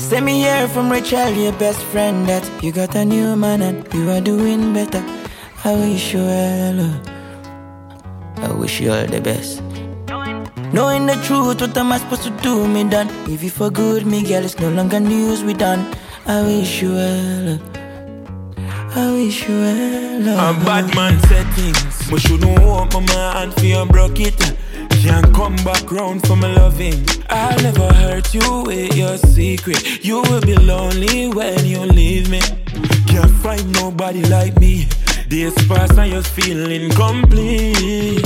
Send me here from Rachel, your best friend, that you got a new man and you are doing better. I wish you well. I wish you all the best. Knowing the truth, what am I supposed to do? Me done. If you for good, me girl, it's no longer news. We done. I wish you well. I wish you well. A bad man said things, but shouldn't open my hand for you broke it. Can't come back round for my loving. I'll never hurt you with your secret. You will be lonely when you leave me. Can't find nobody like me. Days pass and you feel incomplete.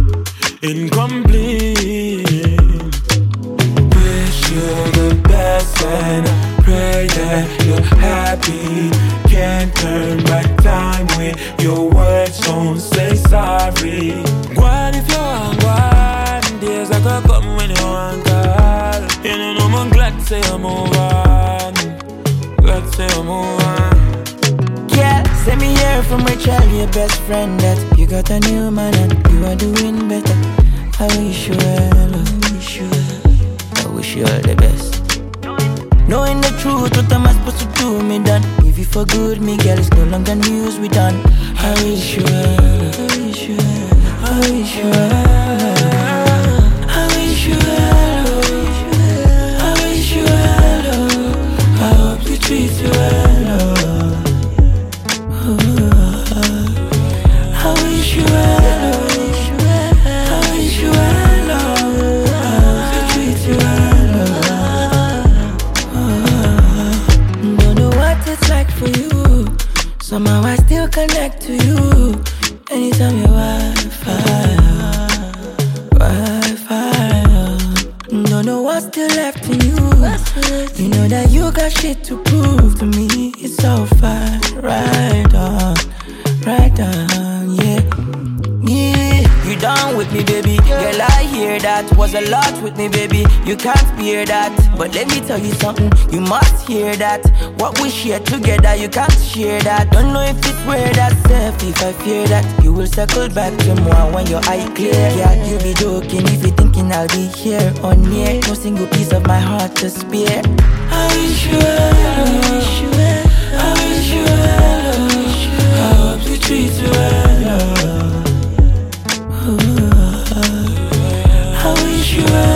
Incomplete. Wish you the best and I pray that you're happy. Can't turn back time with your words, don't say sorry. What if you're on one? Days I could come when you want call. You know I'm glad to say I'm move on. Glad to say I'm move on. Yeah, send me here from Rachel, your best friend, that you got a new man and you are doing better. I wish you well, I wish you well. I wish you all the best. Knowing the truth, what am I supposed to do? Me done. If you for good, me girl, it's no longer news. We done. I wish you well, I wish you well. I wish you well. I wish you well. I wish you well. I hope you treat you well. I wish you well. Somehow I still connect to you. Anytime your Wi-Fi. Don't know what's still left in you. You know that you got shit to prove to me. It's so far, right on, yeah. You done with me, baby. Girl, I hear that was a lot with me, baby. You can't bear that, but let me tell you something. You must hear that. What we share together, you can't share that. Don't know if it's weird that self. If I fear that you will circle back to more when your eye clear. Yeah, you be joking if you thinking I'll be here or near. No single piece of my heart to spare. I wish you well, I wish you well, I wish you well, I wish you well. I hope you treat you well. I wish you well.